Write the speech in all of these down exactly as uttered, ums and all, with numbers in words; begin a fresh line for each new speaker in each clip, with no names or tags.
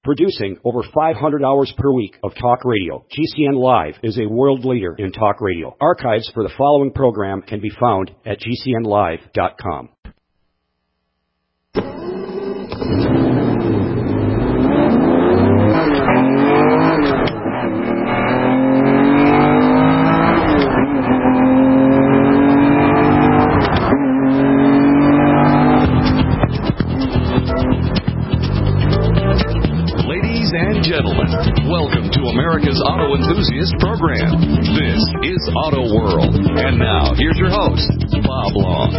Producing over five hundred hours per week of talk radio, G C N Live is a world leader in talk radio. Archives for the following program can be found at G C N live dot com.
Welcome to America's Auto Enthusiast Program. This is Auto World. And now, here's your host, Bob Long.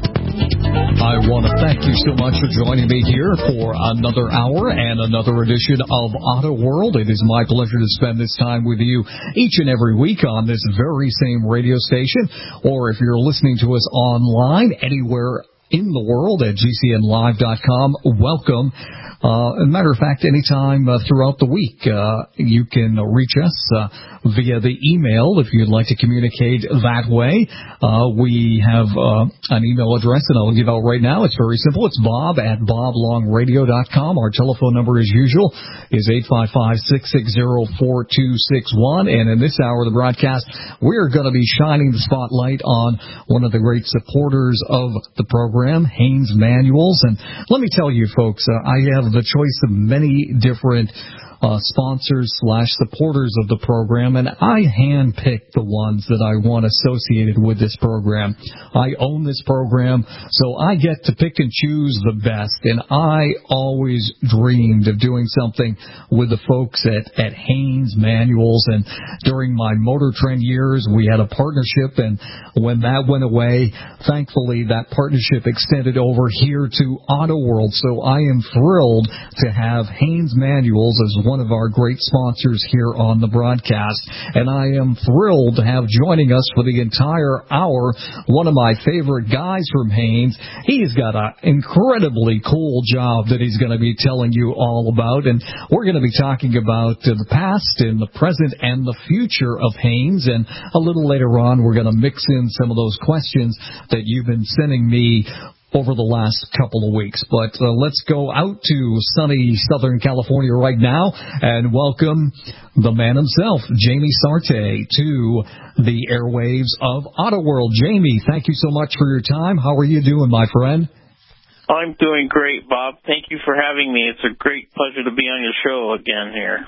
I want to thank you so much for joining me here for another hour and another edition of Auto World. It is my pleasure to spend this time with you each and every week on this very same radio station, or if you're listening to us online anywhere in the world at G C N live dot com, welcome. Uh, as a matter of fact, anytime uh, throughout the week, uh, you can reach us uh, via the email if you'd like to communicate that way. Uh, we have uh, an email address that I'll give out right now. It's very simple. It's bob at bob long radio dot com. Our telephone number, as usual, is eight five five, six six zero, four two six one. And in this hour of the broadcast, we're going to be shining the spotlight on one of the great supporters of the program, Haynes Manuals. And let me tell you, folks, uh, I have the choice of many different uh, sponsors slash supporters of the program, and I handpick the ones that I want associated with this program. I own this program, so I get to pick and choose the best, and I always dreamed of doing something with the folks at, at Haynes Manuals, and during my Motor Trend years, we had a partnership, and when that went away, thankfully, that partnership extended over here to Auto World, so I am thrilled to have Haynes Manuals as one of our great sponsors here on the broadcast. And I am thrilled to have joining us for the entire hour one of my favorite guys from Haynes. He's got an incredibly cool job that he's going to be telling you all about. And we're going to be talking about uh, the past and the present and the future of Haynes. And a little later on, we're going to mix in some of those questions that you've been sending me over the last couple of weeks. But uh, let's go out to sunny Southern California right now and welcome the man himself, Jamie Sarte, to the airwaves of Auto World. Jamie, thank you so much for your time. How are you doing, my friend?
I'm doing great, Bob. Thank you for having me. It's a great pleasure to be on your show again here.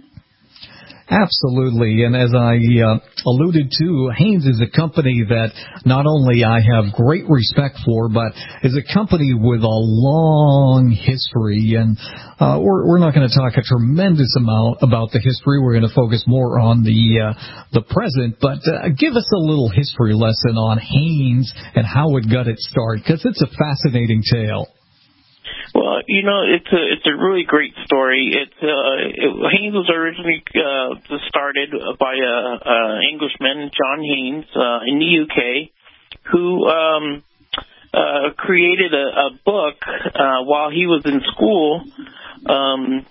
Absolutely. And as I uh, alluded to, Haynes is a company that not only I have great respect for, but is a company with a long history. And uh, we're, we're not going to talk a tremendous amount about the history. We're going to focus more on the uh, the present. But uh, give us a little history lesson on Haynes and how it got its start, because it's a fascinating tale.
Well, you know, it's a it's a really great story. It's uh, it, Haynes was originally uh, started by a, a Englishman, John Haynes, uh, in the U K, who um, uh, created a, a book uh, while he was in school, um,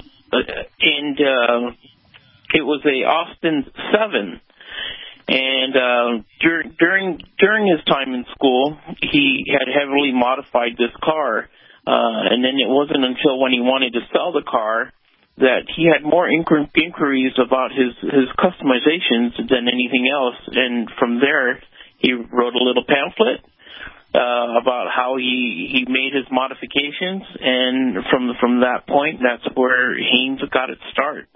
and uh, it was a Austin seven. And uh, dur- during during his time in school, he had heavily modified this car. Uh, and then it wasn't until when he wanted to sell the car that he had more inquir- inquiries about his, his customizations than anything else. And from there, he wrote a little pamphlet uh, about how he, he made his modifications. And from from that point, that's where Haynes got its start.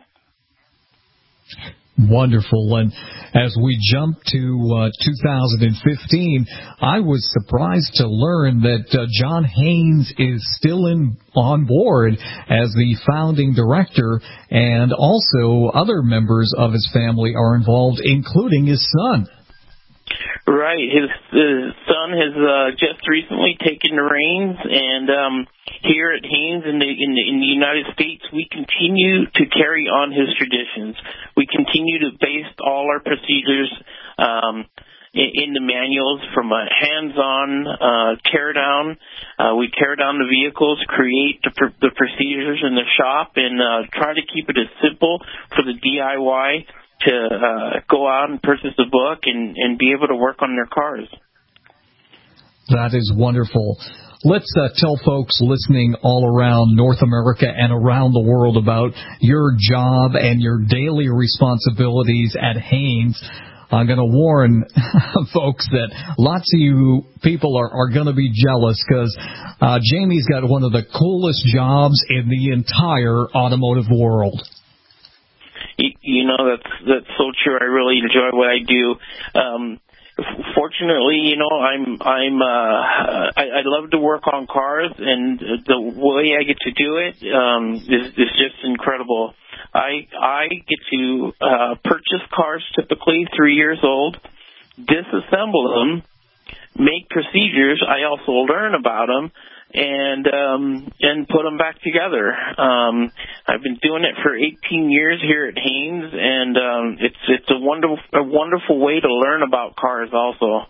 Wonderful. And as we jump to uh, two thousand fifteen, I was surprised to learn that uh, John Haynes is still in on board as the founding director, and also other members of his family are involved, including his son.
Right. His, his son has uh, just recently taken the reins, and um, here at Haynes in the, in the in the United States, we continue to carry on his traditions. We continue to base all our procedures um, in, in the manuals from a hands-on uh, tear-down. Uh, we tear down the vehicles, create the, pr- the procedures in the shop, and uh, try to keep it as simple for the D I Y to uh, go out and purchase a book and, and be able to work on their cars.
That is wonderful. let's uh, tell folks listening all around North America and around the world about your job and your daily responsibilities at Haynes. I'm going to warn folks that lots of you people are, are going to be jealous because uh, Jamie's got one of the coolest jobs in the entire automotive world.
You, you know, that's that's so true. I really enjoy what I do. Um, fortunately, you know, I'm I'm uh, I, I love to work on cars, and the way I get to do it um, is, is just incredible. I I get to uh, purchase cars typically three years old, disassemble them, make procedures. I also learn about them and um, and put them back together. Um, I've been doing it for eighteen years here at Haynes, and um, it's it's a wonderful a wonderful way to learn about cars also.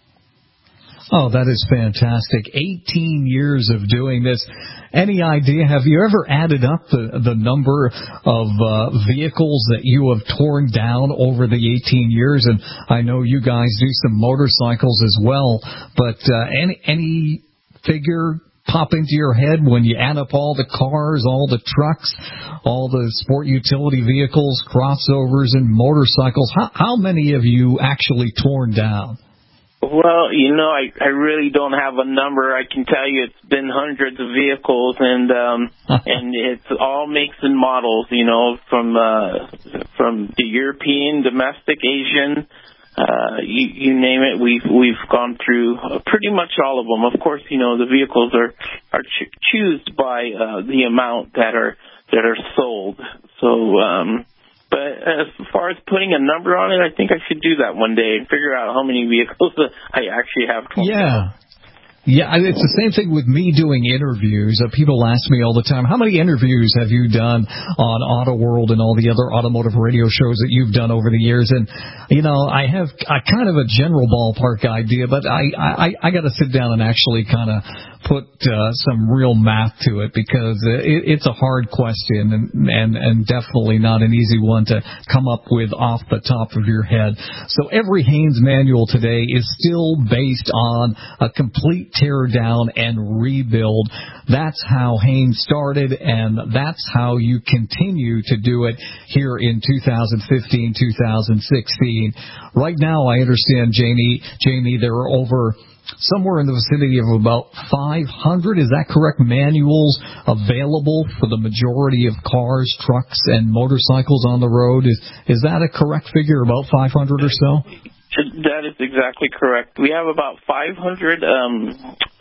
Oh, that is fantastic. eighteen years of doing this. Any idea, have you ever added up the, the number of uh, vehicles that you have torn down over the eighteen years? And I know you guys do some motorcycles as well, but uh, any, any figure pop into your head when you add up all the cars, all the trucks, all the sport utility vehicles, crossovers, and motorcycles? How, how many have you actually torn down?
Well, you know, I, I really don't have a number. I can tell you it's been hundreds of vehicles, and um, and it's all makes and models, you know, from uh, from the European, domestic, Asian, uh, you, you name it. We've we've gone through pretty much all of them. Of course, you know, the vehicles are are ch- choosed by uh, the amount that are that are sold. So. Um, But as far as putting a number on it, I think I should do that one day and figure out how many vehicles I actually have.
Yeah. Yeah, it's the same thing with me doing interviews. Uh, people ask me all the time, how many interviews have you done on Auto World and all the other automotive radio shows that you've done over the years? And, you know, I have a kind of a general ballpark idea, but I, I, I got to sit down and actually kind of put uh, some real math to it because it, it's a hard question and, and, and definitely not an easy one to come up with off the top of your head. So every Haynes manual today is still based on a complete tear down and rebuild. That's how Haynes started, and that's how you continue to do it here in two thousand fifteen, two thousand sixteen. Right now, I understand, Jamie, Jamie, there are over somewhere in the vicinity of about five hundred, is that correct, manuals available for the majority of cars, trucks, and motorcycles on the road. Is, is that a correct figure, about five hundred or so?
That is exactly correct. We have about five hundred um,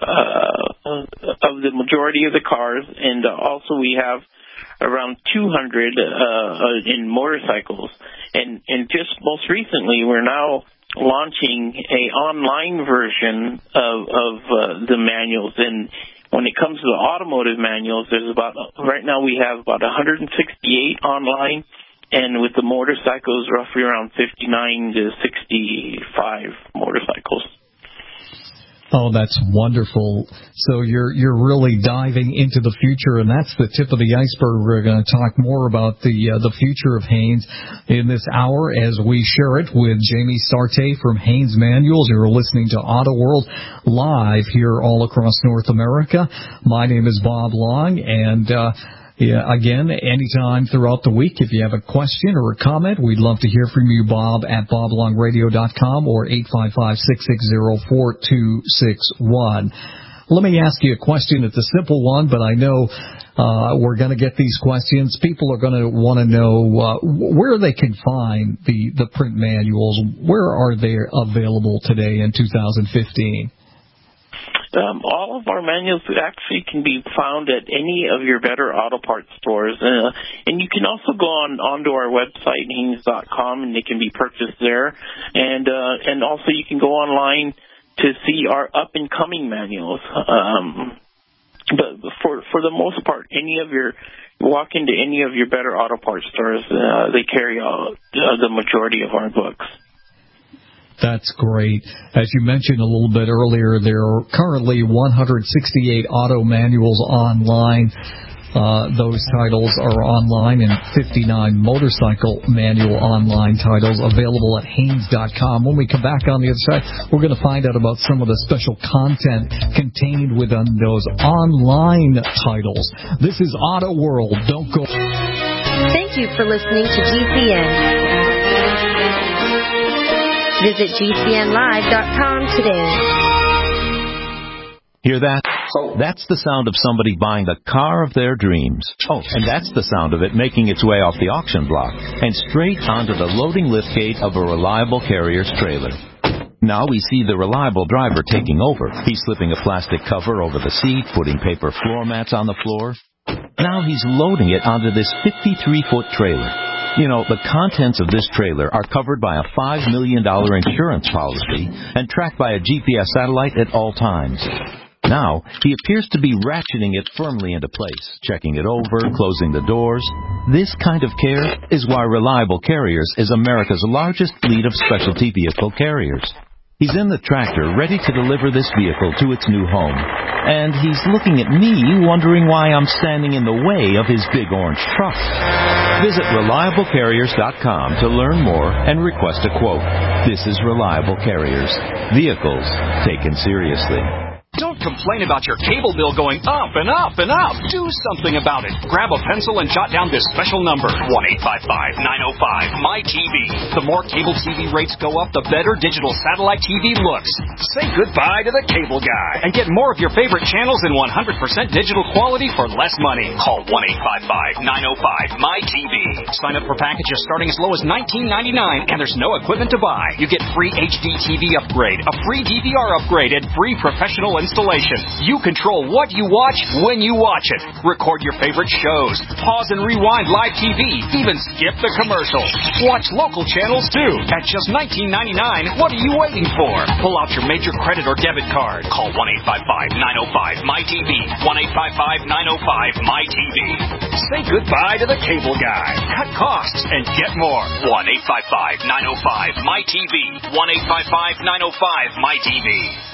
uh, of the majority of the cars, and also we have around two hundred uh, in motorcycles. And, and just most recently, we're now launching a online version of, of uh, the manuals. And when it comes to the automotive manuals, there's about right now we have about one hundred sixty-eight online. And with the motorcycles, roughly around fifty-nine to sixty-five motorcycles.
Oh, that's wonderful. So you're you're really diving into the future, and that's the tip of the iceberg. We're going to talk more about the uh, the future of Haynes in this hour as we share it with Jamie Sarte from Haynes Manuals. You're listening to Auto World live here all across North America. My name is Bob Long, and uh Yeah, again, anytime throughout the week, if you have a question or a comment, we'd love to hear from you, Bob, at bob long radio dot com or eight five five, six six zero, four two six one. Let me ask you a question. It's a simple one, but I know uh, we're going to get these questions. People are going to want to know uh, where they can find the, the print manuals. Where are they available today in two thousand fifteen?
Um, all of our manuals actually can be found at any of your better auto parts stores. Uh, and you can also go on onto our website, haynes dot com, and they can be purchased there. And uh, and also you can go online to see our up-and-coming manuals. Um, but for for the most part, any of your walk into any of your better auto parts stores, uh, they carry out uh, the majority of our books.
That's great. As you mentioned a little bit earlier, there are currently one hundred sixty-eight auto manuals online. Uh, those titles are online, and fifty-nine motorcycle manual online titles available at Haynes dot com. When we come back on the other side, we're going to find out about some of the special content contained within those online titles. This is Auto World. Don't go.
Thank you for listening to G C N. Visit G C N live dot com today.
Hear that? That's the sound of somebody buying the car of their dreams. Oh, and that's the sound of it making its way off the auction block and straight onto the loading liftgate of a Reliable Carriers trailer. Now we see the reliable driver taking over. He's slipping a plastic cover over the seat, putting paper floor mats on the floor. Now he's loading it onto this fifty-three foot trailer. You know, the contents of this trailer are covered by a five million dollars insurance policy and tracked by a G P S satellite at all times. Now, he appears to be ratcheting it firmly into place, checking it over, closing the doors. This kind of care is why Reliable Carriers is America's largest fleet of specialty vehicle carriers. He's in the tractor, ready to deliver this vehicle to its new home. And he's looking at me, wondering why I'm standing in the way of his big orange truck. Visit Reliable Carriers dot com to learn more and request a quote. This is Reliable Carriers. Vehicles taken seriously.
Don't complain about your cable bill going up and up and up. Do something about it. Grab a pencil and jot down this special number, one eight five five, nine oh five, M Y T V. The more cable T V rates go up, the better digital satellite T V looks. Say goodbye to the cable guy and get more of your favorite channels in one hundred percent digital quality for less money. Call one eight five five, nine oh five, M Y T V. Sign up for packages starting as low as nineteen ninety-nine, and there's no equipment to buy. You get free H D T V upgrade, a free D V R upgrade, and free professional installation. You control what you watch when you watch it. Record your favorite shows. Pause and rewind live T V. Even skip the commercials. Watch local channels too. At just nineteen ninety-nine, what are you waiting for? Pull out your major credit or debit card. Call one eight five five, nine oh five, M Y T V. one eight five five, nine oh five, M Y T V. Say goodbye to the cable guy. Cut costs and get more. one eight five five, nine oh five, M Y T V. one eight five five, nine oh five, M Y T V.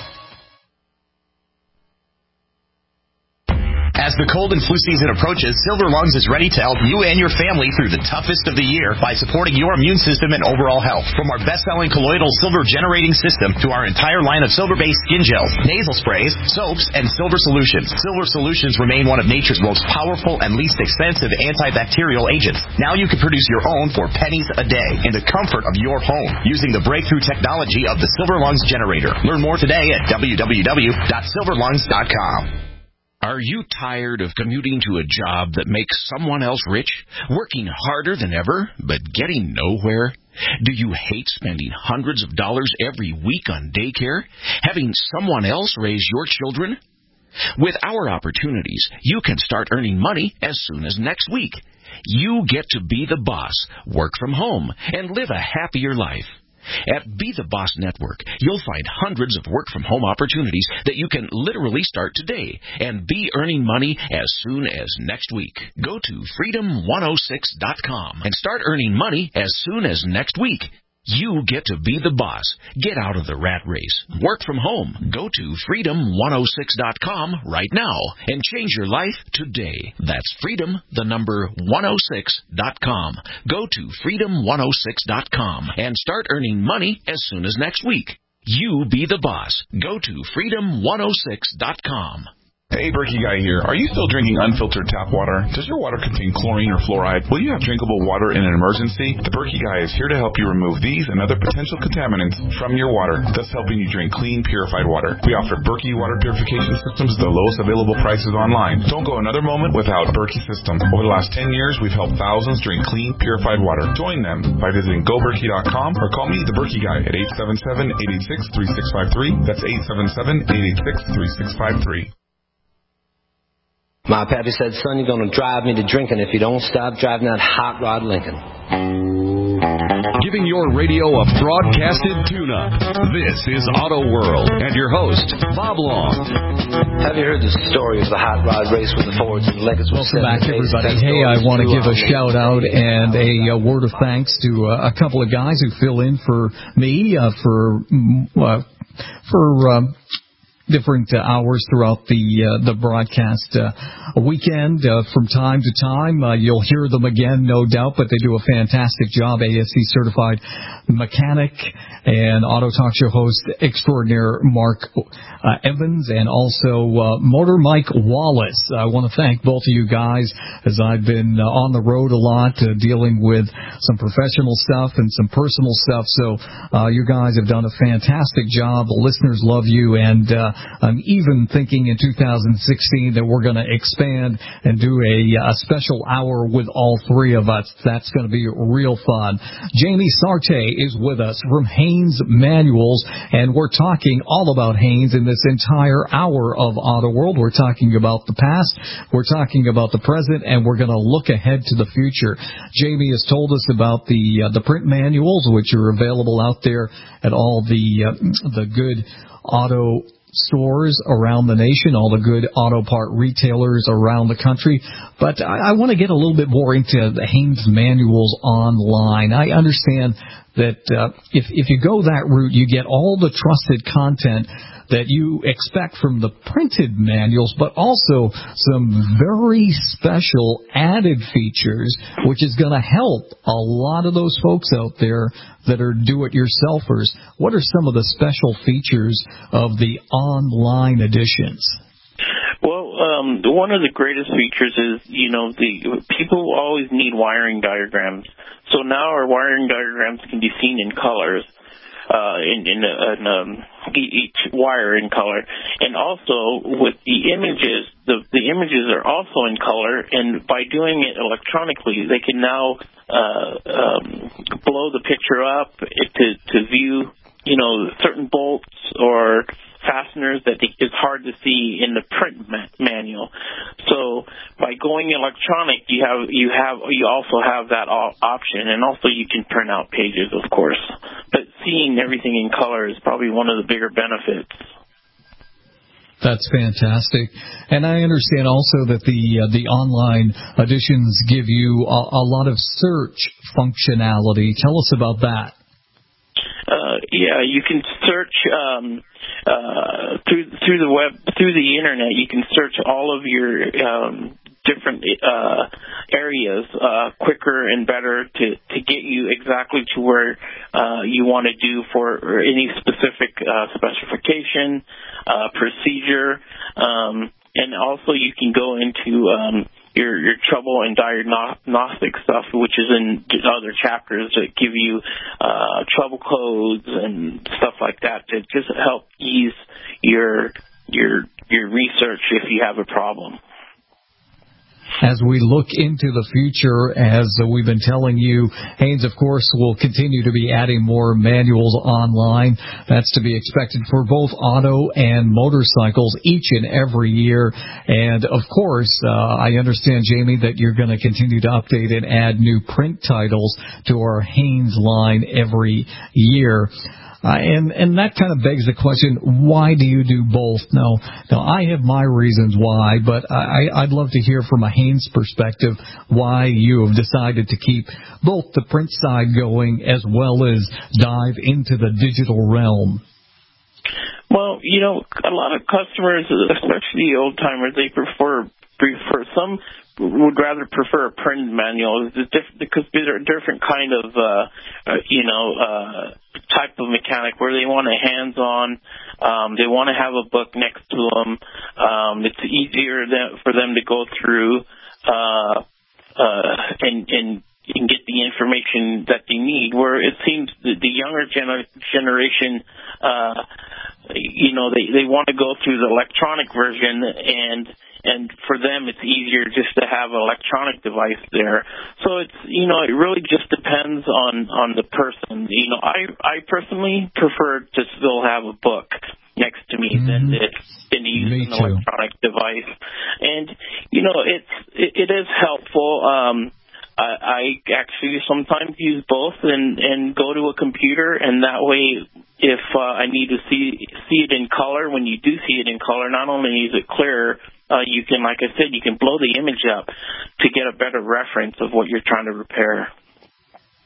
As the cold and flu season approaches, Silver Lungs is ready to help you and your family through the toughest of the year by supporting your immune system and overall health. From our best-selling colloidal silver generating system to our entire line of silver-based skin gels, nasal sprays, soaps, and silver solutions, Silver Solutions remain one of nature's most powerful and least expensive antibacterial agents. Now you can produce your own for pennies a day in the comfort of your home using the breakthrough technology of the Silver Lungs generator. Learn more today at w w w dot silver lungs dot com.
Are you tired of commuting to a job that makes someone else rich, working harder than ever, but getting nowhere? Do you hate spending hundreds of dollars every week on daycare, having someone else raise your children? With our opportunities, you can start earning money as soon as next week. You get to be the boss, work from home, and live a happier life. At Be the Boss Network, you'll find hundreds of work-from-home opportunities that you can literally start today and be earning money as soon as next week. Go to freedom one oh six dot com and start earning money as soon as next week. You get to be the boss. Get out of the rat race. Work from home. Go to freedom one oh six dot com right now and change your life today. That's freedom, the number one oh six dot com. Go to freedom one oh six dot com and start earning money as soon as next week. You be the boss. Go to freedom one oh six dot com.
Hey, Berkey Guy here. Are you still drinking unfiltered tap water? Does your water contain chlorine or fluoride? Will you have drinkable water in an emergency? The Berkey Guy is here to help you remove these and other potential contaminants from your water, thus helping you drink clean, purified water. We offer Berkey water purification systems at the lowest available prices online. Don't go another moment without Berkey system. Over the last ten years, we've helped thousands drink clean, purified water. Join them by visiting go berkey dot com or call me, the Berkey Guy, at eight seven seven, eight eight six, three six five three. That's eight seven seven, eight eight six, three six five three.
My pappy said, son, you're going to drive me to drinking if you don't stop driving that hot rod Lincoln.
Giving your radio a broadcasted tune-up. This is Auto World and your host, Bob Long.
Have you heard the story of the hot rod race with the Fords and Lincolns?
Welcome back, everybody. Hey, I want to give a shout-out and a, a word of thanks to uh, a couple of guys who fill in for me uh, for... Uh, for... Uh, different uh, hours throughout the uh, the broadcast uh, weekend. Uh, from time to time, uh, you'll hear them again, no doubt, but they do a fantastic job. A S C certified mechanic and Auto Talk Show host extraordinaire Mark uh, Evans, and also uh, Motor Mike Wallace. I want to thank both of you guys, as I've been uh, on the road a lot, uh, dealing with some professional stuff and some personal stuff. So uh, you guys have done a fantastic job. The listeners love you, and uh, I'm even thinking in two thousand sixteen that we're going to expand and do a, a special hour with all three of us. That's going to be real fun. Jamie Sarte is with us from Haynes Manuals, and we're talking all about Haynes in this entire hour of Auto World. We're talking about the past, we're talking about the present, and we're going to look ahead to the future. Jamie has told us about the uh, the print manuals, which are available out there at all the uh, the good auto stores around the nation, all the good auto part retailers around the country. But I, I want to get a little bit more into the Haynes Manuals online. I understand that uh, if if you go that route, you get all the trusted content that you expect from the printed manuals, but also some very special added features, which is going to help a lot of those folks out there that are do-it-yourselfers. What are some of the special features of the online editions?
Well, um, one of the greatest features is, you know, the people always need wiring diagrams. So now our wiring diagrams can be seen in colors. Uh, in, in, in um, each wire in color, and also with the images, the the images are also in color. And by doing it electronically, they can now uh, um, blow the picture up to to view, you know, certain bolts or fasteners that is hard to see in the print ma- manual. So by going electronic, you have you have you also have that option, and also you can print out pages, of course. But seeing everything in color is probably one of the bigger benefits.
That's fantastic. And I understand also that the uh, the online editions give you a, a lot of search functionality. Tell us about that.
Uh, yeah, you can search um, uh, through through the web, through the internet. You can search all of your um, different uh, areas uh, quicker and better to, to get you exactly to where uh, you want to do for any specific uh, specification, uh, procedure, um, and also you can go into um, your your trouble and diagnostic stuff, which is in other chapters that give you uh, trouble codes and stuff like that to just help ease your your your research if you have a problem.
As we look into the future, as we've been telling you, Haynes, of course, will continue to be adding more manuals online. That's to be expected for both auto and motorcycles each and every year. And, of course, uh, I understand, Jamie, that you're going to continue to update and add new print titles to our Haynes line every year. Uh, and, and that kind of begs the question, why do you do both? Now, now I have my reasons why, but I, I'd love to hear from a Haynes perspective why you have decided to keep both the print side going as well as dive into the digital realm.
Well, you know, a lot of customers, especially old-timers, they prefer prefer some would rather prefer a printed manual because they're a different kind of, uh, uh, you know, uh, type of mechanic where they want a hands-on. Um, they want to have a book next to them. Um, it's easier than, for them to go through uh, uh, and, and, and get the information that they need. Where it seems the, the younger gener- generation, uh, you know, they, they want to go through the electronic version, and and for them it's easier just to have an electronic device there. So it's, you know, it really just depends on, on the person. You know, I I personally prefer to still have a book next to me mm-hmm. than to, than to use me an too. electronic device. And, you know, it's it, it is helpful. Um, I, I actually sometimes use both and, and go to a computer, and that way if uh, I need to see see it in color, when you do see it in color, not only is it clearer, Uh, you can, like I said, you can blow the image up to get a better reference of what you're trying to repair.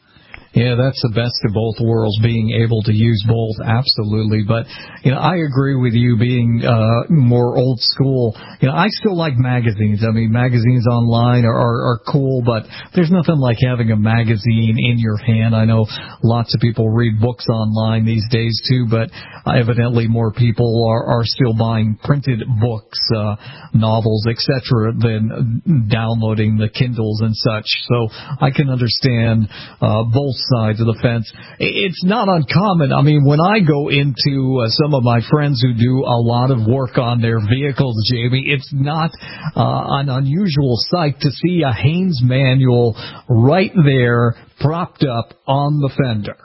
Yeah, that's the best of both worlds, being able to use both, absolutely. But, you know, I agree with you being uh, more old school. You know, I still like magazines. I mean, magazines online are, are, are cool, but there's nothing like having a magazine in your hand. I know lots of people read books online these days, too, but evidently more people are, are still buying printed books, uh, novels, et cetera, than downloading the Kindles and such. So I can understand uh, both sides of the fence. It's not uncommon. I mean, when I go into uh, some of my friends who do a lot of work on their vehicles, Jamie, it's not uh, an unusual sight to see a Haynes manual right there propped up on the fender.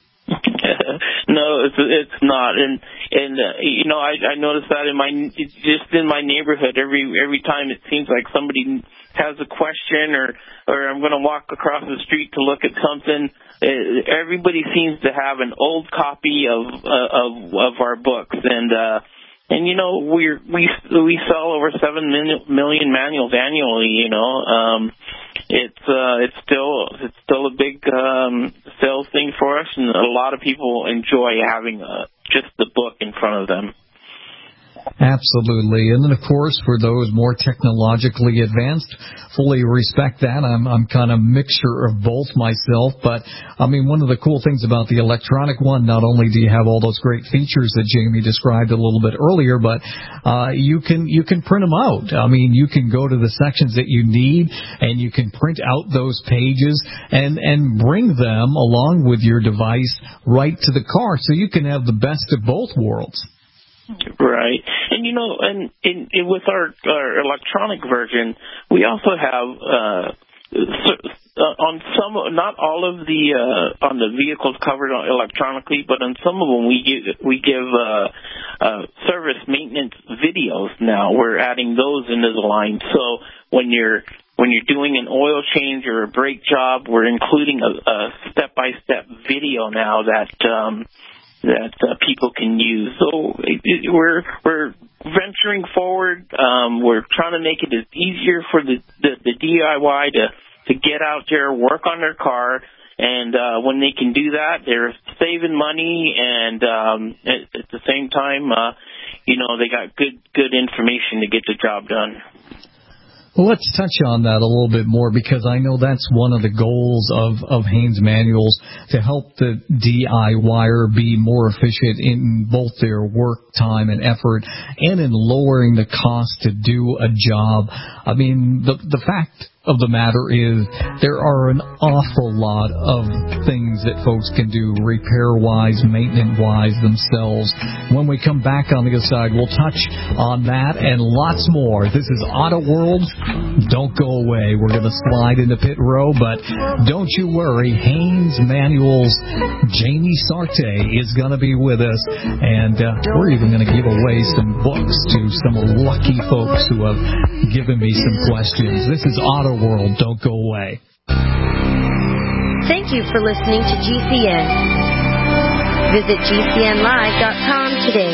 No, it's it's not, and and uh, you know I I noticed that in my just in my neighborhood every every time it seems like somebody has a question or or I'm going to walk across the street to look at something. Uh, everybody seems to have an old copy of uh, of of our books, and uh, and you know we we we sell over seven million manuals annually. You know, um, it's uh, it's still it's still a big um, sales thing for us, and a lot of people enjoy having uh, just the book in front of them.
Absolutely. And then, of course, for those more technologically advanced, fully respect that. I'm, I'm kind of a mixture of both myself. But, I mean, one of the cool things about the electronic one, not only do you have all those great features that Jamie described a little bit earlier, but uh, you can you can print them out. I mean, you can go to the sections that you need, and you can print out those pages and, and bring them along with your device right to the car, so you can have the best of both worlds.
Right. And, you know, and in, in, with our, our electronic version, we also have, uh, uh, on some, not all of the, uh, on the vehicles covered electronically, but on some of them we give, we give, uh, uh, service maintenance videos now. We're adding those into the line. So when you're, when you're doing an oil change or a brake job, we're including a, a step-by-step video now that, um, that uh, people can use. So it, it, we're we're venturing forward. Um, we're trying to make it as easier for the, the, the D I Y to, to get out there, work on their car, and uh, when they can do that, they're saving money, and um, at, at the same time, uh, you know, they got good good information to get the job done.
Well, let's touch on that a little bit more, because I know that's one of the goals of, of Haynes Manuals, to help the D I Y er be more efficient in both their work time and effort and in lowering the cost to do a job. I mean, the the fact of the matter is there are an awful lot of things that folks can do repair-wise, maintenance-wise themselves. When we come back on the other side, we'll touch on that and lots more. This is Auto World. Don't go away. We're going to slide into pit row, but don't you worry. Haynes Manuals' Jamie Sarte is going to be with us, and uh, we're even going to give away some books to some lucky folks who have given me some questions. This is Auto World. Don't go away.
Thank you for listening to G C N. Visit G C N live dot com today.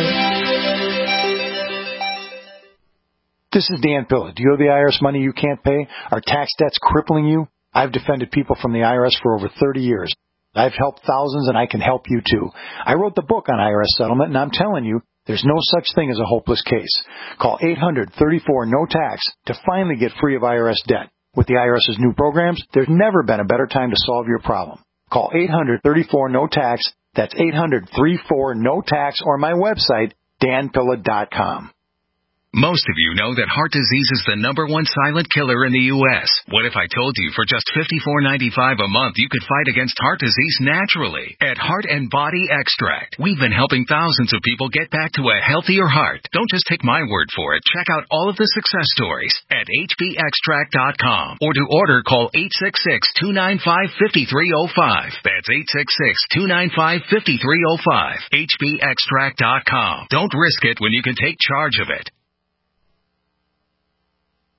This is Dan Pilla. Do you owe the I R S money you can't pay? Are tax debts crippling you? I've defended people from the I R S for over thirty years. I've helped thousands, and I can help you too. I wrote the book on I R S settlement, and I'm telling you, there's no such thing as a hopeless case. Call eight hundred, thirty-four, no tax to finally get free of I R S debt. With the IRS's new programs, there's never been a better time to solve your problem. Call eight hundred, thirty-four, no tax. That's eight hundred, thirty-four, no tax, or my website, dan pilla dot com.
Most of you know that heart disease is the number one silent killer in the U S What if I told you for just fifty-four ninety-five a month you could fight against heart disease naturally? At Heart and Body Extract, we've been helping thousands of people get back to a healthier heart. Don't just take my word for it. Check out all of the success stories at h b extract dot com, or to order, call eight six six, two nine five, five three zero five. That's eight six six, two nine five, five three zero five. h b extract dot com. Don't risk it when you can take charge of it.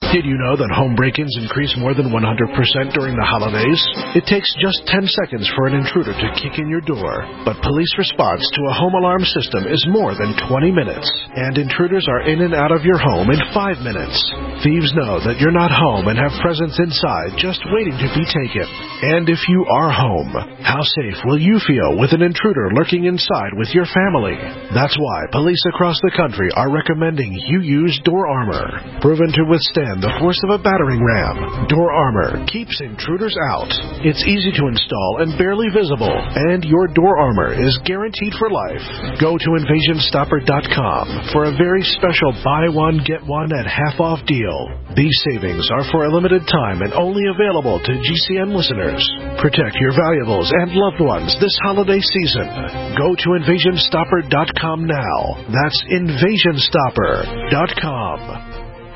Did you know that home break-ins increase more than one hundred percent during the holidays? It takes just ten seconds for an intruder to kick in your door. But police response to a home alarm system is more than twenty minutes. And intruders are in and out of your home in five minutes. Thieves know that you're not home and have presents inside just waiting to be taken. And if you are home, how safe will you feel with an intruder lurking inside with your family? That's why police across the country are recommending you use Door Armor. Proven to withstand the force of a battering ram, Door Armor keeps intruders out. It's easy to install and barely visible, and your Door Armor is guaranteed for life. Go to invasion stopper dot com for a very special buy one, get one at half-off deal. These savings are for a limited time and only available to G C N listeners. Protect your valuables and loved ones this holiday season. Go to invasion stopper dot com now. That's invasion stopper dot com.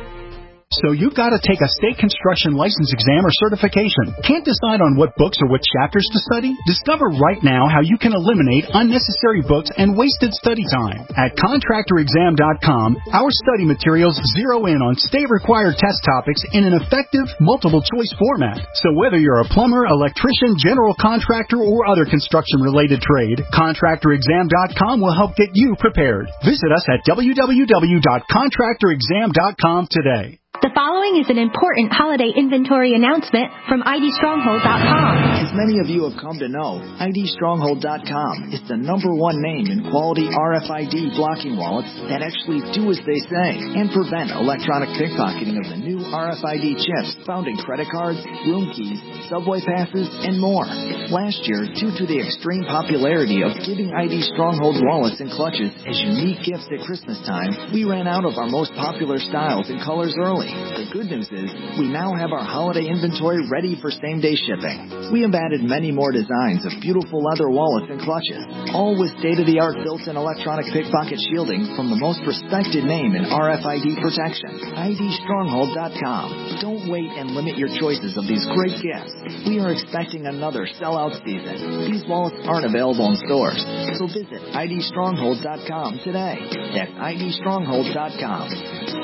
So you've got to take a state construction license exam or certification. Can't decide on what books or what chapters to study? Discover right now how you can eliminate unnecessary books and wasted study time. At contractor exam dot com, our study materials zero in on state-required test topics in an effective, multiple-choice format. So whether you're a plumber, electrician, general contractor, or other construction-related trade, contractor exam dot com will help get you prepared. Visit us at w w w dot contractor exam dot com today.
The following is an important holiday inventory announcement from I D stronghold dot com.
As many of you have come to know, I D stronghold dot com is the number one name in quality R F I D blocking wallets that actually do as they say and prevent electronic pickpocketing of the new R F I D chips found in credit cards, room keys, subway passes, and more. Last year, due to the extreme popularity of giving I D Stronghold wallets and clutches as unique gifts at Christmas time, we ran out of our most popular styles and colors early. The good news is, we now have our holiday inventory ready for same-day shipping. We have added many more designs of beautiful leather wallets and clutches, all with state-of-the-art built-in electronic pickpocket shielding from the most respected name in R F I D protection, I D stronghold dot com. Don't wait and limit your choices of these great gifts. We are expecting another sellout season. These wallets aren't available in stores, so visit I D stronghold dot com today. That's I D stronghold dot com.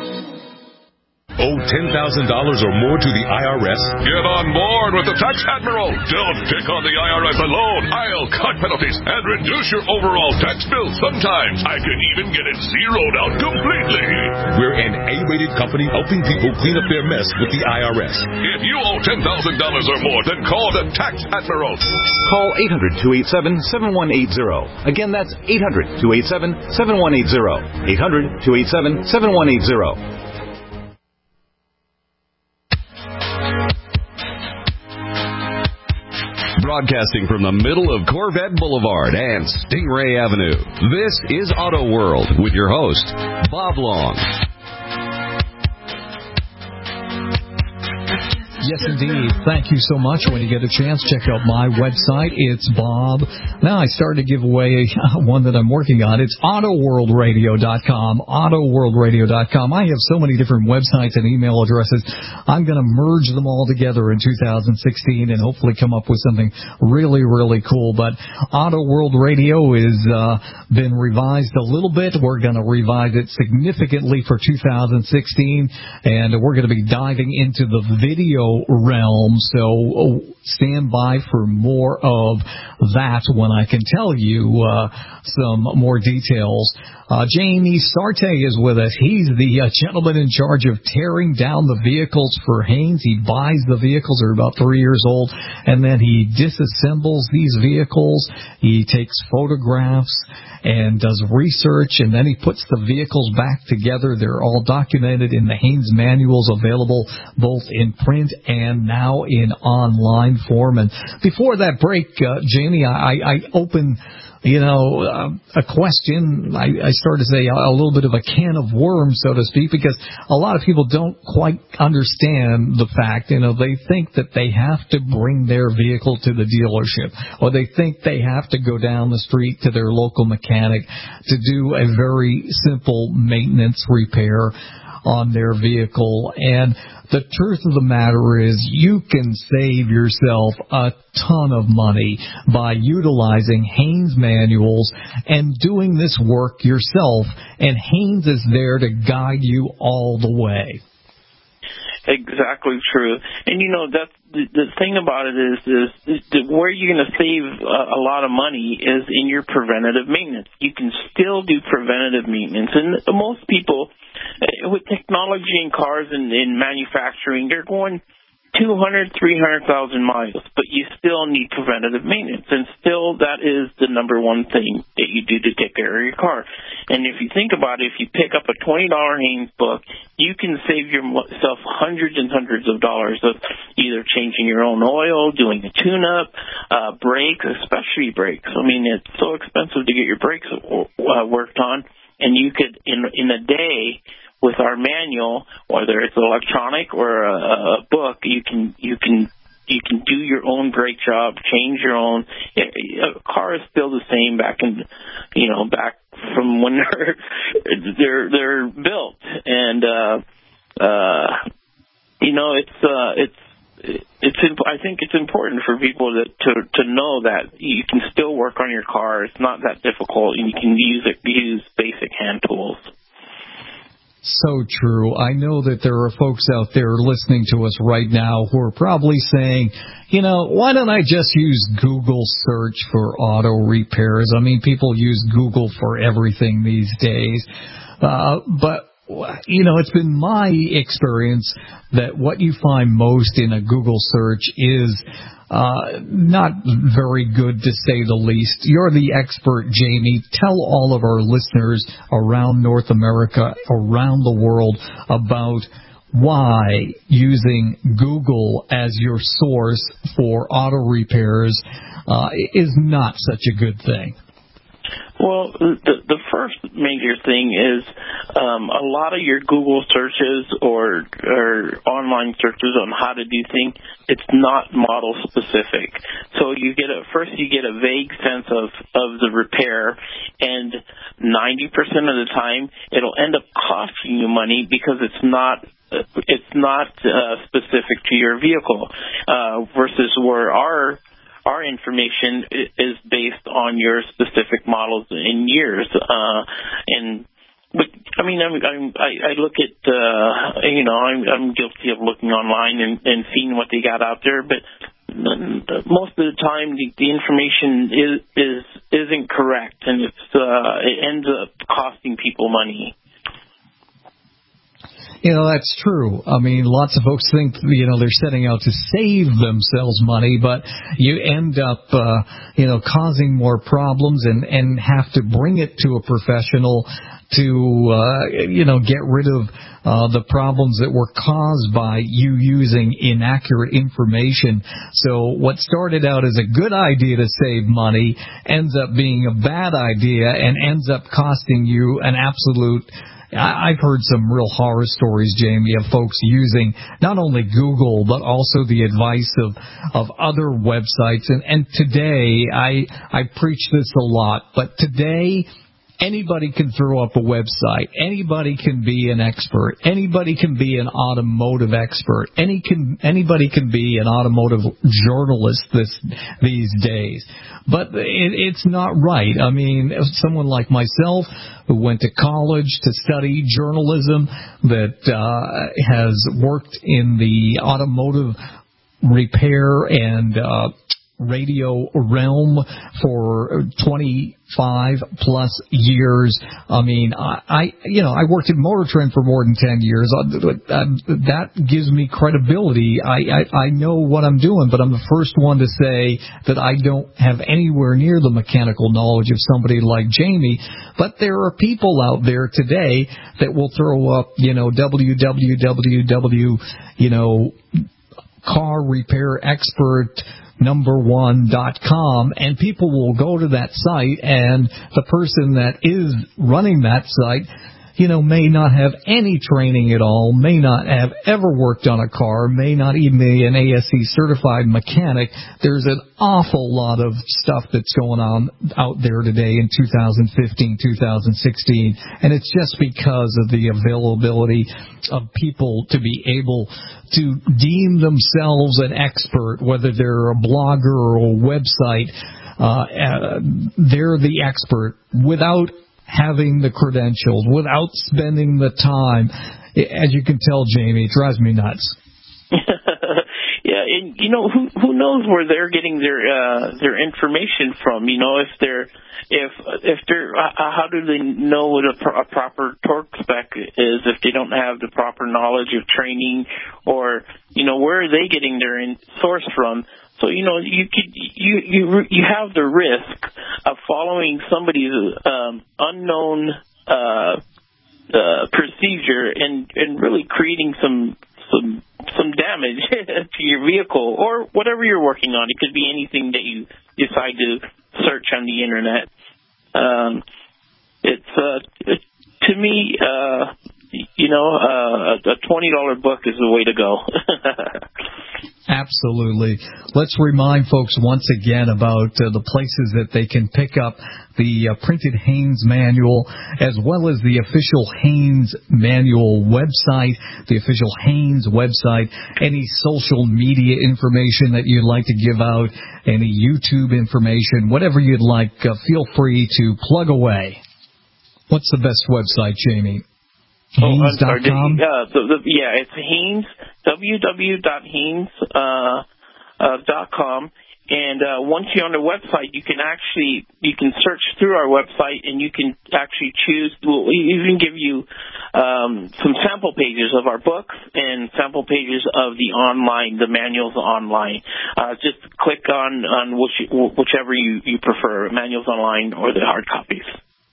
Owe ten thousand dollars or more to the I R S?
Get on board with the Tax Admiral. Don't pick on the I R S alone. I'll cut penalties and reduce your overall tax bill. Sometimes I can even get it zeroed out completely.
We're an A-rated company helping people clean up their mess with the I R S.
If you owe ten thousand dollars or more, then call the Tax Admiral.
Call eight hundred, two eight seven, seven one eight zero. Again, that's eight hundred, two eight seven, seven one eight zero. eight hundred, two eight seven, seven one eight zero.
Broadcasting from the middle of Corvette Boulevard and Stingray Avenue, this is Auto World with your host, Bob Long.
Yes, indeed. Thank you so much. When you get a chance, check out my website. It's Bob. Now I started to give away one that I'm working on. It's auto world radio dot com. auto world radio dot com. I have so many different websites and email addresses. I'm going to merge them all together in two thousand sixteen and hopefully come up with something really, really cool. But Auto World Radio has uh, been revised a little bit. We're going to revise it significantly for two thousand sixteen, and we're going to be diving into the video realm, so stand by for more of that when I can tell you uh, some more details. Uh, Jamie Sarte is with us. He's the uh, gentleman in charge of tearing down the vehicles for Haynes. He buys the vehicles, they're about three years old, and then he disassembles these vehicles. He takes photographs and does research, and then he puts the vehicles back together. They're all documented in the Haynes manuals, available both in print and now in online form. And before that break, uh, Jamie, I, I opened, you know, uh, a question. I, I started to say a, a little bit of a can of worms, so to speak, because a lot of people don't quite understand the fact, you know, they think that they have to bring their vehicle to the dealership, or they think they have to go down the street to their local mechanic to do a very simple maintenance repair on their vehicle. And the truth of the matter is you can save yourself a ton of money by utilizing Haynes manuals and doing this work yourself, and Haynes is there to guide you all the way.
exactly true. And, you know, that's the, the thing about it is, is, is that where you're going to save a, a lot of money is in your preventative maintenance. You can still do preventative maintenance. And most people, with technology in cars and in manufacturing, they're going two hundred, three hundred thousand miles, but you still need preventative maintenance. And still, that is the number one thing that you do to take care of your car. And if you think about it, if you pick up a twenty dollar Haynes book, you can save yourself hundreds and hundreds of dollars of either changing your own oil, doing a tune-up, uh, brakes, especially brakes. I mean, it's so expensive to get your brakes uh, worked on, and you could, in in a day, with our manual, whether it's electronic or a, a book, you can you can you can do your own brake job, change your own. A car is still the same back in, you know, back from when they're they're they're built, and uh, uh, you know, it's uh, it's it's. I think it's important for people to, to to know that you can still work on your car. It's not that difficult, and you can use it use basic hand tools.
So true. I know that there are folks out there listening to us right now who are probably saying, you know, why don't I just use Google search for auto repairs? I mean, people use Google for everything these days. Uh, but, you know, it's been my experience that what you find most in a Google search is Uh, not very good, to say the least. You're the expert, Jamie. Tell all of our listeners around North America, around the world, about why using Google as your source for auto repairs uh, is not such a good thing.
Well, the, the first major thing is um, a lot of your Google searches or, or online searches on how to do things, it's not model specific. So you get a, first you get a vague sense of, of the repair, and ninety percent of the time it'll end up costing you money because it's not it's not uh, specific to your vehicle, uh, versus where our Our information is based on your specific models and years, uh, and but I mean, I'm, I'm, I, I look at uh, you know, I'm, I'm guilty of looking online and, and seeing what they got out there, but most of the time the, the information is is isn't correct, and it's uh, it ends up costing people money.
You know, that's true. I mean, lots of folks think, you know, they're setting out to save themselves money, but you end up, uh, you know, causing more problems and, and have to bring it to a professional to, uh, you know, get rid of uh, the problems that were caused by you using inaccurate information. So what started out as a good idea to save money ends up being a bad idea and ends up costing you an absolute... I've heard some real horror stories, Jamie, of folks using not only Google, but also the advice of, of other websites. And, and today, I, I preach this a lot, but today, anybody can throw up a website. Anybody can be an expert. Anybody can be an automotive expert. Any can, anybody can be an automotive journalist this, these days. But it, it's not right. I mean, someone like myself who went to college to study journalism, that uh, has worked in the automotive repair and uh radio realm for twenty-five plus years. I mean, I, I, you know, I worked at Motor Trend for more than ten years. That gives me credibility. I, I, I know what I'm doing, but I'm the first one to say that I don't have anywhere near the mechanical knowledge of somebody like Jamie. But there are people out there today that will throw up, you know, w w w, you know, car repair expert number one dot com, and people will go to that site, and the person that is running that site, you know, may not have any training at all, may not have ever worked on a car, may not even be an A S E certified mechanic. There's an awful lot of stuff that's going on out there today in two thousand fifteen, two thousand sixteen, and it's just because of the availability of people to be able to deem themselves an expert, whether they're a blogger or a website. Uh, uh, they're the expert without having the credentials, without spending the time. as you can tell, Jamie, it drives me nuts.
Yeah, and you know, who who knows where they're getting their uh, their information from? You know, if they're if if they're uh, how do they know what a, pro- a proper torque spec is if they don't have the proper knowledge of training, or you know, where are they getting their in- source from? So you know, you could you you you have the risk of following somebody's um, unknown uh, uh, procedure and and really creating some some some damage to your vehicle or whatever you're working on. It could be anything that you decide to search on the internet. Um, it's uh, it, to me, uh, you know, uh, a twenty dollar book is the way to go.
Absolutely. Let's remind folks once again about uh, the places that they can pick up the uh, printed Haynes manual, as well as the official Haynes manual website, the official Haynes website, any social media information that you'd like to give out, any YouTube information, whatever you'd like, uh, feel free to plug away. What's the best website, Jamie? Haynes dot com?
Oh, uh, the, the, yeah, it's Haynes, w w w dot haynes dot com. And uh, once you're on the website, you can actually you can search through our website, and you can actually choose. We'll even give you um, some sample pages of our books and sample pages of the online, the manuals online. Uh, just click on on which, whichever you, you prefer, manuals online or the hard copies.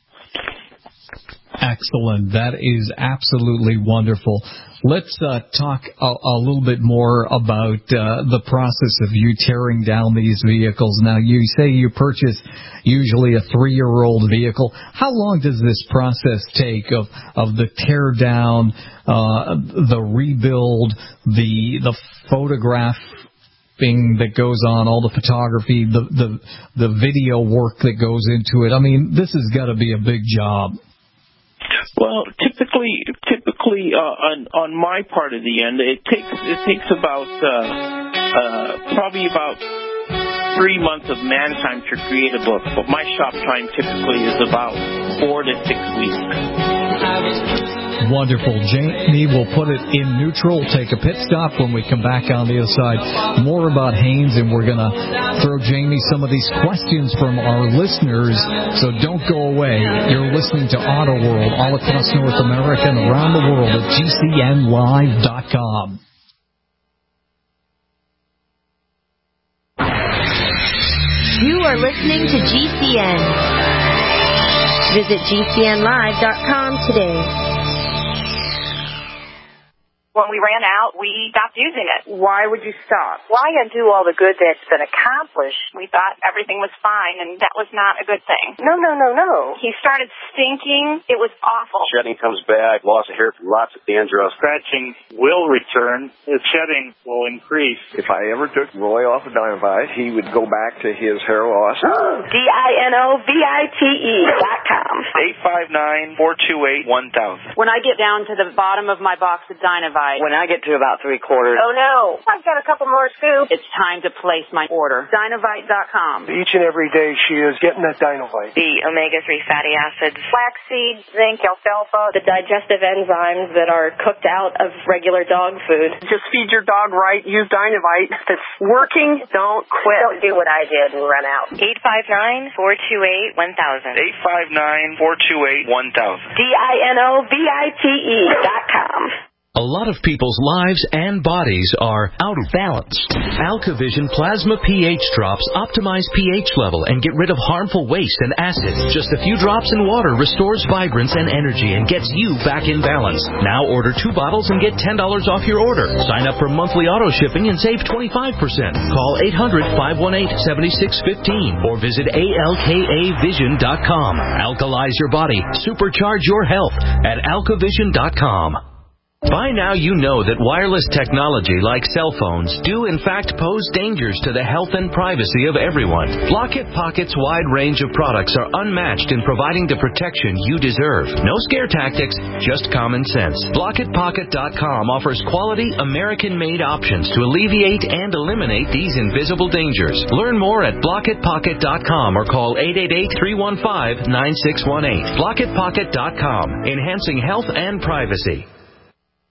Excellent. That is absolutely wonderful. Let's uh, talk a, a little bit more about uh, the process of you tearing down these vehicles. Now, you say you purchase usually a three-year-old vehicle. How long does this process take of, of the tear down, uh, the rebuild, the the photograph thing that goes on, all the photography, the, the, the video work that goes into it? I mean, this has got to be a big job.
Well, typically, typically uh, on on my part of the end, it takes it takes about uh, uh, probably about three months of man time to create a book. But my shop time typically is about four to six weeks.
Wonderful. Jamie will put it in neutral, take a pit stop when we come back on the other side. More about Haynes, and we're going to throw Jamie some of these questions from our listeners, so don't go away. You're listening to Auto World all across North America and around the world at G C N live dot com.
You are listening to G C N. Visit G C N live dot com today.
When we ran out, we stopped using it.
Why would you stop?
Why undo all the good that's been accomplished? We thought everything was fine, and that was not a good thing.
No, no, no, no.
He started stinking. It was awful.
Shedding comes back, loss of hair from lots of dandruff.
Scratching will return. His shedding will increase.
If I ever took Roy off of Dynavite, he would go back to his hair loss.
D I N O V I T E dot com.
eight five nine, four two eight, one thousand.
When I get down to the bottom of my box of Dynavite,
when I get to about three quarters,
oh no, I've got a couple more scoops.
It's time to place my order. Dynavite dot com.
Each and every day she is getting that Dynavite.
The omega three fatty acids, flaxseed, zinc, alfalfa, the digestive enzymes that are cooked out of regular dog food.
Just feed your dog right. Use Dynavite. If it's working, don't quit.
Don't do what I did and run out. eight five nine, four two eight, one thousand.
eight five nine, four two eight, one thousand.
D I N O V I T E dot com.
A lot of people's lives and bodies are out of balance. AlkaVision Plasma pH drops optimize pH level and get rid of harmful waste and acid. Just a few drops in water restores vibrance and energy and gets you back in balance. Now order two bottles and get ten dollars off your order. Sign up for monthly auto shipping and save twenty-five percent. Call eight hundred, five one eight, seven six one five or visit A L K A vision dot com. Alkalize your body. Supercharge your health at alka vision dot com. By now you know that wireless technology like cell phones do in fact pose dangers to the health and privacy of everyone. Blockit Pocket's wide range of products are unmatched in providing the protection you deserve. No scare tactics, just common sense. Blockit Pocket dot com offers quality American-made options to alleviate and eliminate these invisible dangers. Learn more at Blockit Pocket dot com or call eight eight eight, three one five, nine six one eight. Blockit Pocket dot com, enhancing health and privacy.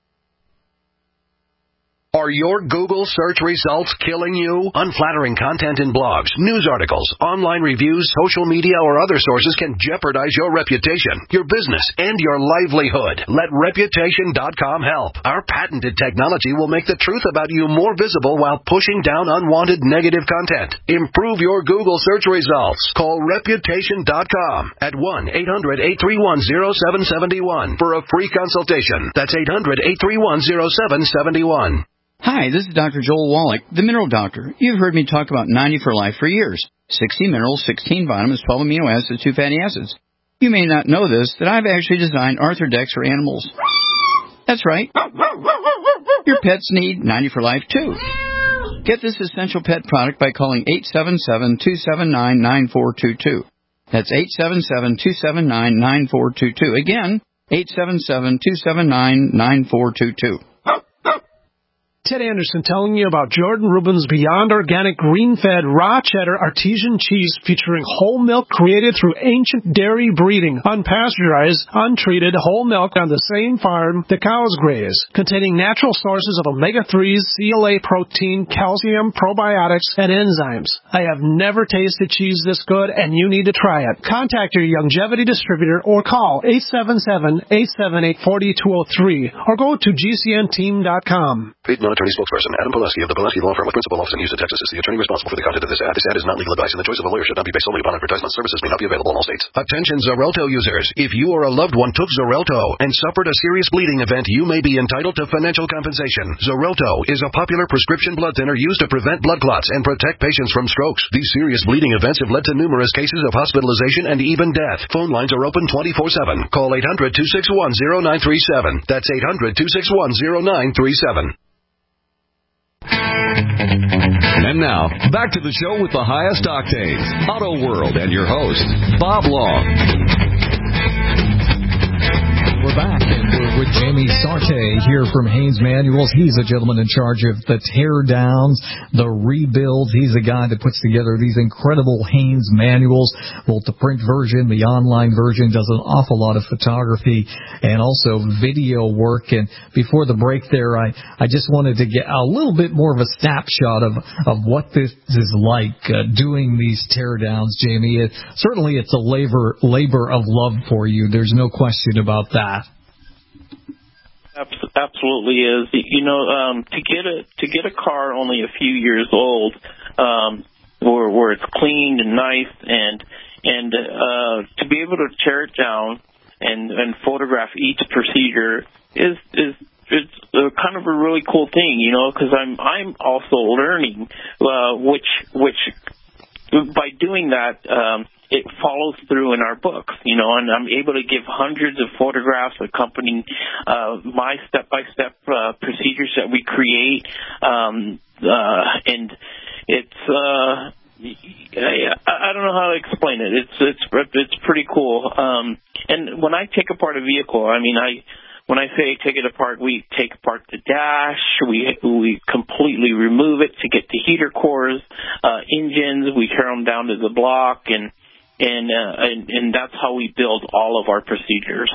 Are your Google search results killing you? Unflattering content in blogs, news articles, online reviews, social media, or other sources can jeopardize your reputation, your business, and your livelihood. Let Reputation dot com help. Our patented technology will make the truth about you more visible while pushing down unwanted negative content. Improve your Google search results. Call Reputation dot com at one eight hundred eight three one zero seven seven one for a free consultation. That's eight hundred eight three one zero seven seven one.
Hi, this is Doctor Joel Wallach, the Mineral Doctor. You've heard me talk about ninety for Life for years. sixty minerals, sixteen vitamins, twelve amino acids, two fatty acids. You may not know this, that I've actually designed Arthrodex for animals. That's right. Your pets need ninety for Life, too. Get this essential pet product by calling eight seven seven, two seven nine, nine four two two. That's eight seven seven, two seven nine, nine four two two. Again, eight seven seven, two seven nine, nine four two two.
Ted Anderson telling you about Jordan Rubin's Beyond Organic Green-Fed Raw Cheddar Artesian Cheese featuring whole milk created through ancient dairy breeding, unpasteurized, untreated whole milk on the same farm the cows graze, containing natural sources of omega threes, C L A protein, calcium, probiotics, and enzymes. I have never tasted cheese this good, and you need to try it. Contact your Youngevity distributor or call eight seven seven, eight seven eight, four two zero three or go to G C N team dot com.
Attorney spokesperson Adam Pileski of the Pileski Law Firm with principal office in Houston, Texas, is the attorney responsible for the content of this ad. This ad is not legal advice, and the choice of a lawyer should not be based solely upon advertisement. Services may not be available in all states. Attention Xarelto users. If you or a loved one took Xarelto and suffered a serious bleeding event, you may be entitled to financial compensation. Xarelto is a popular prescription blood thinner used to prevent blood clots and protect patients from strokes. These serious bleeding events have led to numerous cases of hospitalization and even death. Phone lines are open twenty-four seven. Call eight hundred, two six one, zero nine three seven. That's eight hundred, two six one, zero nine three seven.
And now, back to the show with the highest octanes, Auto World, and your host, Bob Long.
We're back, and we're with Jamie Sarte here from Haynes Manuals. He's a gentleman in charge of the tear-downs, the rebuilds. He's a guy that puts together these incredible Haynes Manuals, both the print version, the online version, does an awful lot of photography and also video work. And before the break there, I, I just wanted to get a little bit more of a snapshot of, of what this is like, uh, doing these tear-downs, Jamie. It, certainly it's a labor, labor of love for you. There's no question about that.
Absolutely is. You know, um, to get a to get a car only a few years old, um, where where it's cleaned and nice, and and uh, to be able to tear it down and and photograph each procedure is is it's a kind of a really cool thing, you know, because I'm I'm also learning, uh, which which by doing that. Um, It follows through in our books, you know, and I'm able to give hundreds of photographs accompanying uh, my step-by-step uh, procedures that we create, um, uh, and it's uh, I, I don't know how to explain it. It's it's it's pretty cool. Um, and when I take apart a vehicle, I mean, I when I say take it apart, we take apart the dash, we we completely remove it to get the heater cores, uh, engines, we tear them down to the block, and And, uh, and and that's how we build all of our procedures.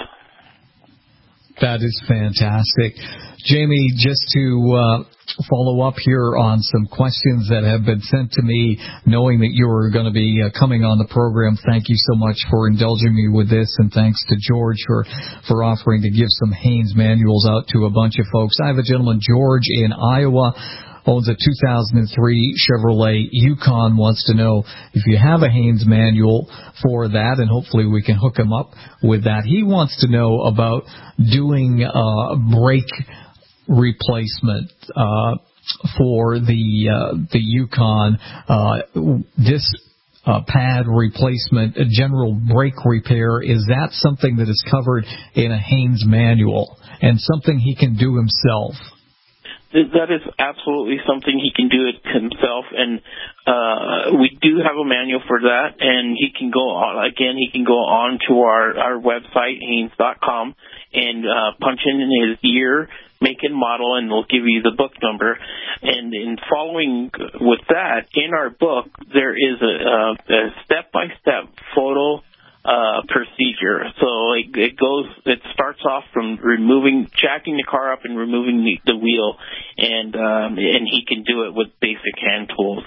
That is fantastic. Jamie, just to uh, follow up here on some questions that have been sent to me, knowing that you were going to be uh, coming on the program, thank you so much for indulging me with this, and thanks to George for, for offering to give some Haynes Manuals out to a bunch of folks. I have a gentleman, George, in Iowa, owns a two thousand three Chevrolet Yukon, wants to know if you have a Haynes Manual for that, and hopefully we can hook him up with that. He wants to know about doing uh, brake replacement uh, for the uh, the Yukon. Uh, this uh, pad replacement, a general brake repair, is that something that is covered in a Haynes Manual and something he can do himself?
That is absolutely something he can do it himself, and uh, we do have a manual for that, and he can go on, again, he can go on to our, our website, Haynes dot com, and uh, punch in his year, make and model, and it'll give you the book number. And in following with that, in our book, there is a, a, a step-by-step photo uh, procedure. So it, it goes, it starts off from removing, jacking the car up and removing the, the wheel, and um, and he can do it with basic hand tools.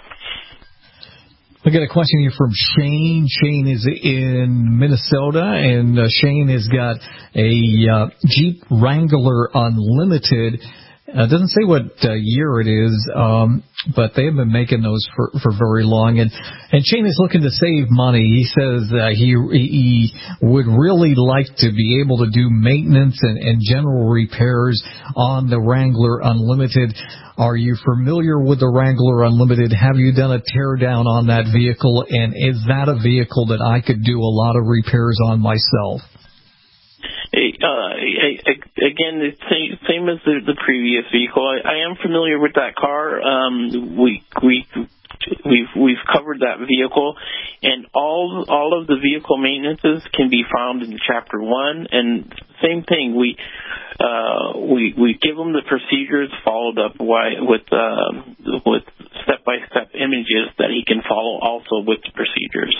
We got a question here from Shane. Shane is in Minnesota, and uh, Shane has got a uh, Jeep Wrangler Unlimited. Uh, doesn't say what uh, year it is, um, but they have been making those for, for very long. And, and Shane is looking to save money. He says uh, he he would really like to be able to do maintenance and, and general repairs on the Wrangler Unlimited. Are you familiar with the Wrangler Unlimited? Have you done a tear down on that vehicle? And is that a vehicle that I could do a lot of repairs on myself?
Uh, again, it's same, same as the, the previous vehicle. I, I am familiar with that car. Um, we we we've we've covered that vehicle, and all all of the vehicle maintenances can be found in Chapter One. And same thing, we uh, we we give them the procedures followed up with uh, with step by step images that he can follow also with the procedures.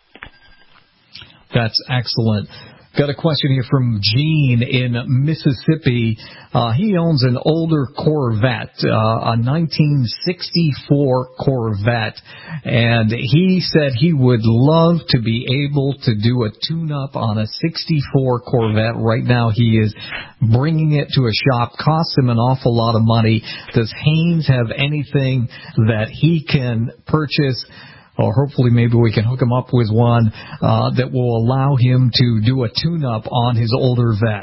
That's excellent. Got a question here from Gene in Mississippi. Uh, he owns an older Corvette, uh, a nineteen sixty-four Corvette, and he said he would love to be able to do a tune-up on a sixty-four Corvette. Right now he is bringing it to a shop. Costs him an awful lot of money. Does Haynes have anything that he can purchase, or hopefully maybe we can hook him up with one uh, that will allow him to do a tune-up on his older Vet?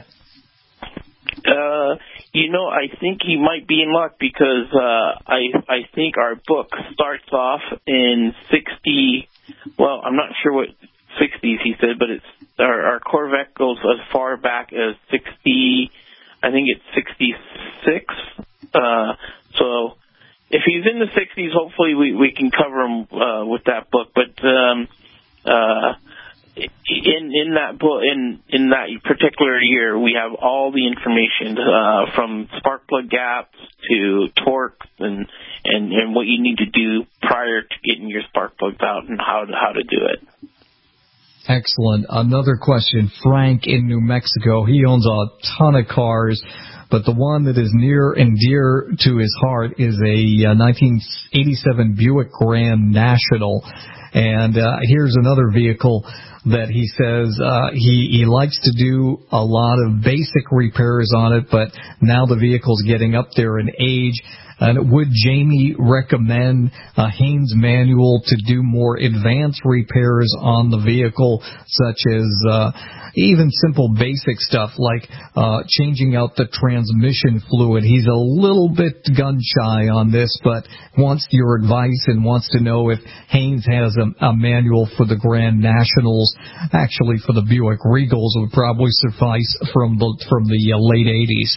Uh, you know, I think he might be in luck because uh, I I think our book starts off in sixty. Well, I'm not sure what sixties he said, but it's our, our Corvette goes as far back as sixty. I think it's sixty-six. Uh, so. If he's in the sixties, hopefully we, we can cover him uh, with that book. But um, uh, in in that book, in in that particular year, we have all the information uh, from spark plug gaps to torque and, and and what you need to do prior to getting your spark plugs out and how to, how to do it.
Excellent. Another question, Frank in New Mexico. He owns a ton of cars, but the one that is near and dear to his heart is a uh, nineteen eighty-seven Buick Grand National. And uh, here's another vehicle that he says uh, he, he likes to do a lot of basic repairs on it, but now the vehicle's getting up there in age. And would Jamie recommend a Haynes manual to do more advanced repairs on the vehicle, such as uh, even simple basic stuff like uh, changing out the transmission fluid? He's a little bit gun-shy on this, but wants your advice and wants to know if Haynes has a, a manual for the Grand Nationals. Actually, for the Buick Regals, would probably suffice from the, from the uh, late eighties.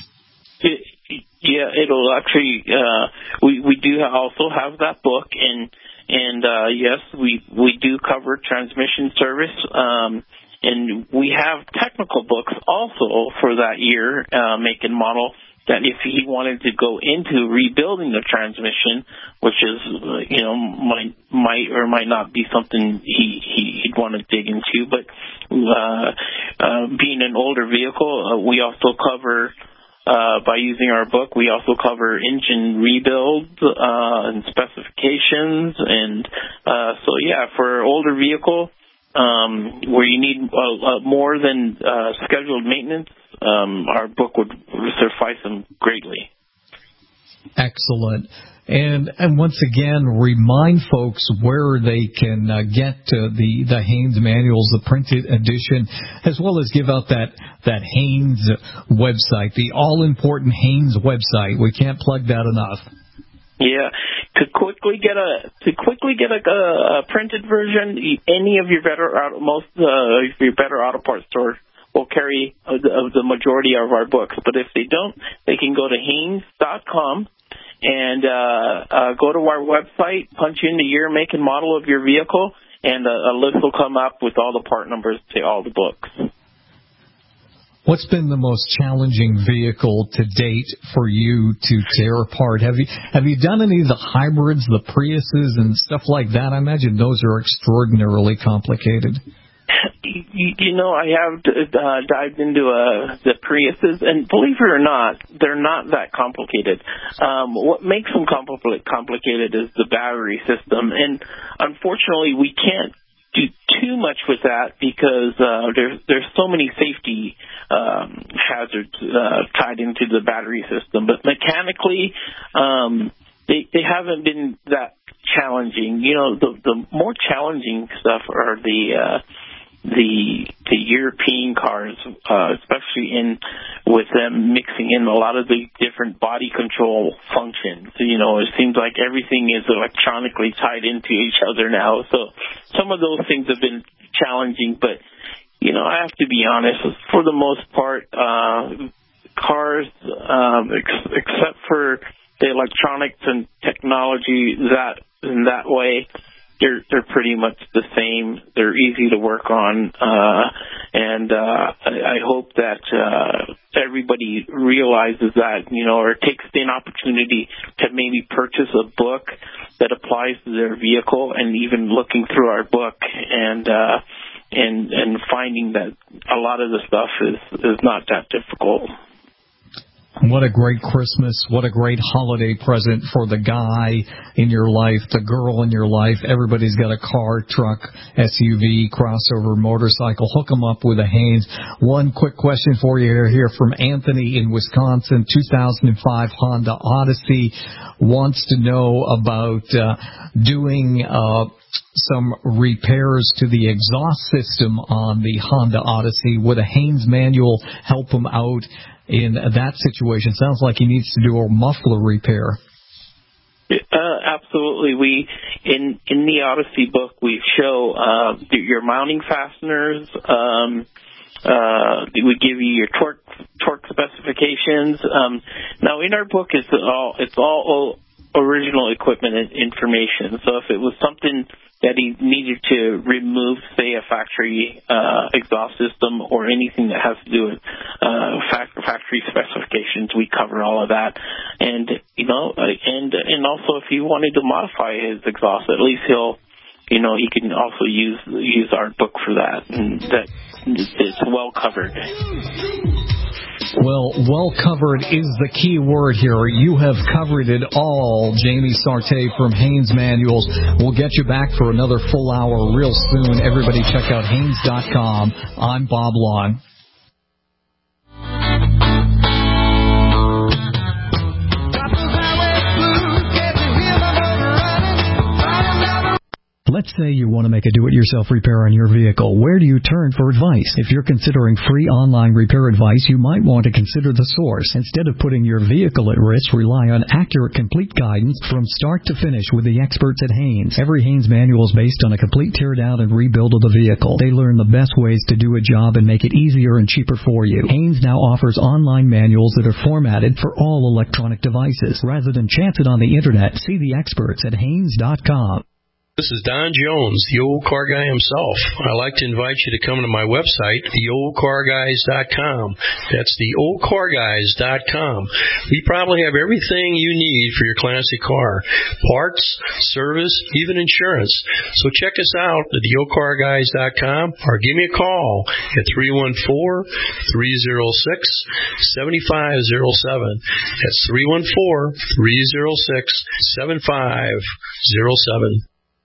Yeah, it'll actually, uh, we, we do also have that book, and, and, uh, yes, we, we do cover transmission service, um, and we have technical books also for that year, uh, make and model, that if he wanted to go into rebuilding the transmission, which is, uh, you know, might, might or might not be something he, he, he'd want to dig into, but, uh, uh, being an older vehicle, uh, we also cover, Uh, by using our book, we also cover engine rebuild uh, and specifications, and uh, so yeah, for older vehicle um, where you need uh, uh, more than uh, scheduled maintenance, um, our book would suffice them greatly.
Excellent. And and once again, remind folks where they can uh, get to the, the Haynes manuals, the printed edition, as well as give out that, that Haynes website, the all-important Haynes website. We can't plug that enough.
Yeah, to quickly get a to quickly get a, a printed version, any of your better auto, most uh, your better auto parts store will carry uh, the, the majority of our books. But if they don't, they can go to Haynes dot com. And uh, uh, go to our website, punch in the year, make, and model of your vehicle, and a, a list will come up with all the part numbers to all the books.
What's been the most challenging vehicle to date for you to tear apart? Have you have you done any of the hybrids, the Priuses, and stuff like that? I imagine those are extraordinarily complicated.
you, you know, I have uh, dived into uh, the Priuses, and believe it or not, they're not that complicated. Um, what makes them compl- complicated is the battery system, and unfortunately, we can't do too much with that because uh, there's there's so many safety um, hazards uh, tied into the battery system. But mechanically, um, they they haven't been that challenging. You know, the the more challenging stuff are the uh, the the European cars, uh, especially in with them mixing in a lot of the different body control functions. So, you know, it seems like everything is electronically tied into each other now. So some of those things have been challenging, but, you know, I have to be honest, for the most part, uh, cars, um, ex- except for the electronics and technology that in that way, They're they're pretty much the same. They're easy to work on, uh, and uh, I, I hope that uh, everybody realizes that, you know, or takes the opportunity to maybe purchase a book that applies to their vehicle, and even looking through our book and uh, and and finding that a lot of the stuff is is not that difficult.
What a great Christmas. What a great holiday present for the guy in your life, the girl in your life. Everybody's got a car, truck, S U V, crossover, motorcycle. Hook them up with a Haynes. One quick question for you here from Anthony in Wisconsin. two thousand five Honda Odyssey wants to know about uh, doing uh, some repairs to the exhaust system on the Honda Odyssey. Would a Haynes manual help him out in that situation? Sounds like he needs to do a muffler repair.
Uh, absolutely. We in in the Odyssey book we show uh, your mounting fasteners. Um, uh, we give you your torque torque specifications. Um, now in our book it's all it's all original equipment and information. So if it was something that he needed to remove, say, a factory uh, exhaust system or anything that has to do with uh, factory specifications, we cover all of that. And, you know, and and also if he wanted to modify his exhaust, at least he'll, you know, he can also use use our book for that. And that it's well covered.
Well, well covered is the key word here. You have covered it all, Jamie Sarte from Haynes Manuals. We'll get you back for another full hour real soon. Everybody check out Haynes dot com. I'm Bob Long. Let's say you want to make a do-it-yourself repair on your vehicle. Where do you turn for advice? If you're considering free online repair advice, you might want to consider the source. Instead of putting your vehicle at risk, rely on accurate, complete guidance from start to finish with the experts at Haynes. Every Haynes manual is based on a complete tear-down and rebuild of the vehicle. They learn the best ways to do a job and make it easier and cheaper for you. Haynes now offers online manuals that are formatted for all electronic devices. Rather than chance it on the Internet, see the experts at Haynes dot com.
This is Don Jones, the old car guy himself. I'd like to invite you to come to my website, the old car guys dot com. That's the old car guys dot com. We probably have everything you need for your classic car. Parts, service, even insurance. So check us out at the old car guys dot com or give me a call at three one four, three oh six, seven five oh seven. That's three one four, three oh six, seven five oh seven.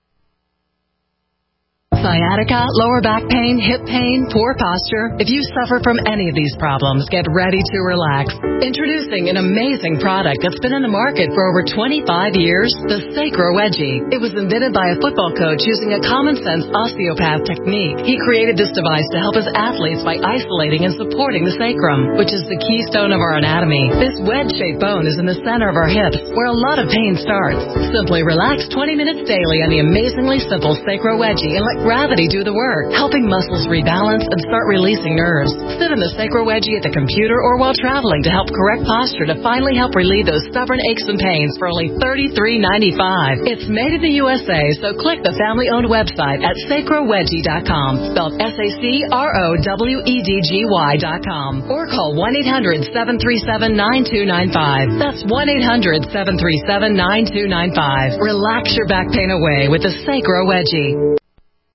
Sciatica, lower back pain, hip pain, poor posture. If you suffer from any of these problems, get ready to relax. Introducing an amazing product that's been in the market for over twenty-five years, the Sacro Wedgie. It was invented by a football coach using a common-sense osteopath technique. He created this device to help his athletes by isolating and supporting the sacrum, which is the keystone of our anatomy. This wedge-shaped bone is in the center of our hips, where a lot of pain starts. Simply relax twenty minutes daily on the amazingly simple Sacro Wedgie and let gravity do the work, helping muscles rebalance and start releasing nerves. Sit in the Sacro Wedgie at the computer or while traveling to help correct posture to finally help relieve those stubborn aches and pains for only thirty-three ninety-five. It's made in the U S A, so click the family-owned website at sacro wedgie dot com, spelled S A C R O W E D G Y dot com, or call one eight hundred, seven three seven, nine two nine five. That's one eight hundred, seven three seven, nine two nine five. Relax your back pain away with the Sacro Wedgie.